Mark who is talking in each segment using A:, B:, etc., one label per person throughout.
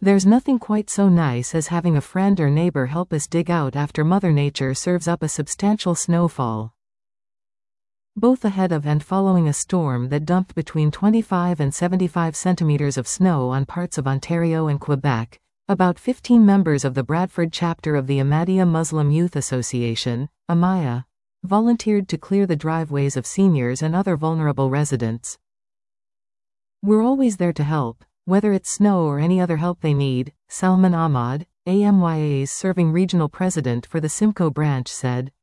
A: There's nothing quite so nice as having a friend or neighbor help us dig out after Mother Nature serves up a substantial snowfall. Both ahead of and following a storm that dumped between 25 and 75 centimeters of snow on parts of Ontario and Quebec, about 15 members of the Bradford chapter of the Ahmadiyya Muslim Youth Association, AMIA, volunteered to clear the driveways of seniors and other vulnerable residents. "We're always there to help, whether it's snow or any other help they need," Salman Ahmad, AMYA's serving regional president for the Simcoe branch said.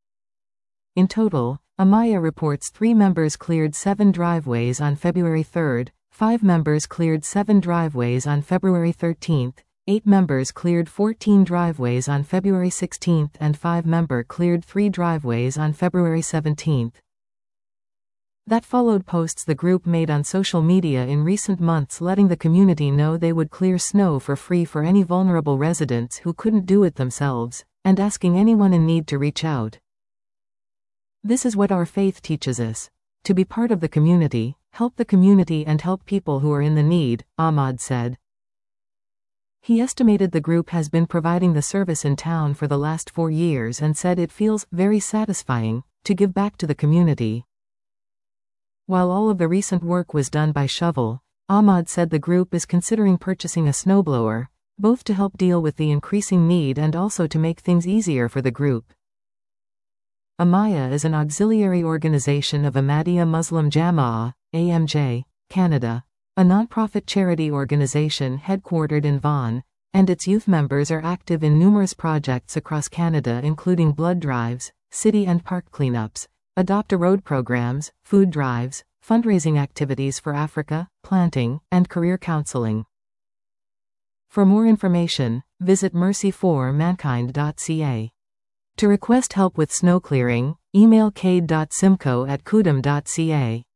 A: In total, AMIA reports 3 members cleared 7 driveways on February 3, 5 members cleared 7 driveways on February 13, 8 members cleared 14 driveways on February 16 and 5 members cleared 3 driveways on February 17. That followed posts the group made on social media in recent months letting the community know they would clear snow for free for any vulnerable residents who couldn't do it themselves, and asking anyone in need to reach out. "This is what our faith teaches us. To be part of the community, help the community and help people who are in the need," Ahmad said. He estimated the group has been providing the service in town for the last 4 years and said it feels very satisfying to give back to the community. While all of the recent work was done by shovel, Ahmad said the group is considering purchasing a snowblower, both to help deal with the increasing need and also to make things easier for the group. AMIA is an auxiliary organization of Ahmadiyya Muslim Jama'ah, AMJ, Canada, a non-profit charity organization headquartered in Vaughan, and its youth members are active in numerous projects across Canada including blood drives, city and park cleanups, adopt-a-road programs, food drives, fundraising activities for Africa, planting, and career counseling. For more information, visit mercyformankind.ca. To request help with snow clearing, email cade.simcoe@kudum.ca.